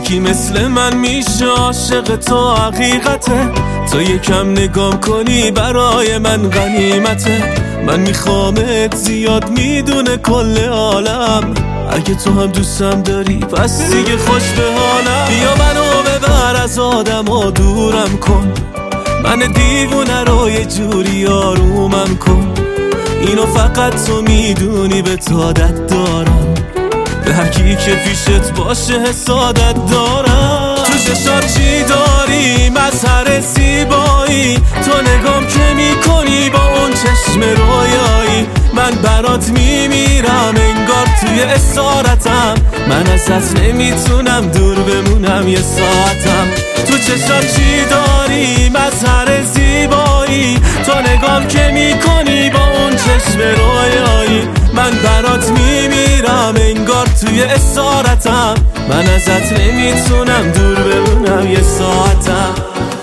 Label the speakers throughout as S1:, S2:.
S1: یکی مثل من میشه عاشق تو حقیقته، تو یکم نگام کنی برای من غنیمته. من میخوامت زیاد میدونه کل عالم، اگه تو هم دوستم داری پس دیگه خوش به حالم. بیا منو ببر از آدم و دورم کن، من دیوونه رو یه جوری آرومم کن. اینو فقط تو میدونی به تو عادت دارم، به هر کی که پیشت باشه حسادت دارم. تو چشات چی داری مظهر زیبایی، تو نگام که میکنی با اون چشم رویایی. من برات میمیرم انگار توی اسارتم، من ازت نمیتونم دور بمونم یه ساعتم. تو چشات چی داری مظهر زیبایی، تو نگام که میکنی با اون چشم رویایی. من برات میمیرم انگار توی اسارتم، من ازت نمیتونم دور بمونم یه ساعتم.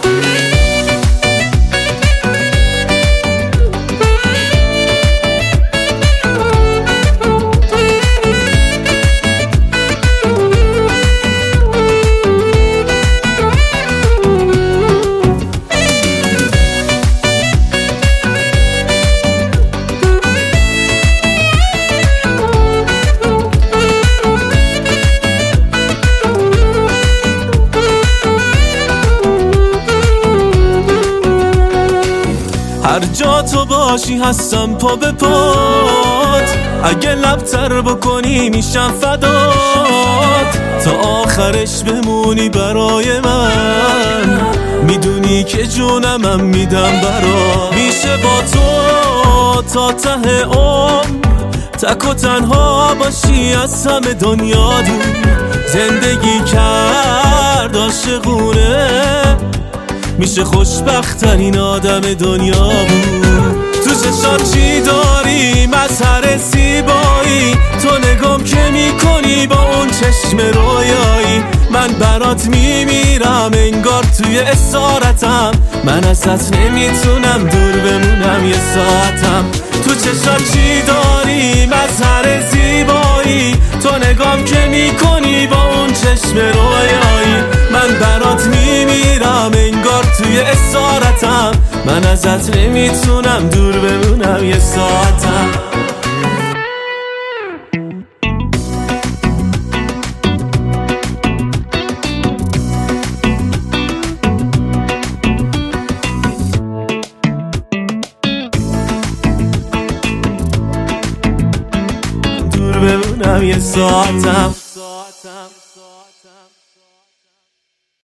S1: هر جا تو باشی هستم پا به پات، اگه لبتر بکنی میشم فدات. تا آخرش بمونی برای من، میدونی که جونمم میدم برات. میشه با تو تا ته عمر تک و تنها باشی از همه دنیا دور. زندگی کرد عاشقونه، میشه خوشبخت‌ترین آدم دنیا بود. تو چشات چی داری مظهر زیبایی، تو نگام که میکنی با اون چشم رویایی. من برات میمیرم انگار توی اسارتم، من ازت نمیتونم دور بمونم یه ساعتم. تو چشات چی داری مظهر زیبایی، تو نگام که میکنی با اون چشم رویایی. من برات میمیرم انگار توی اسارتم، من ازت نمیتونم دور بمونم یه ساعتم. دور بمونم یه ساعتم.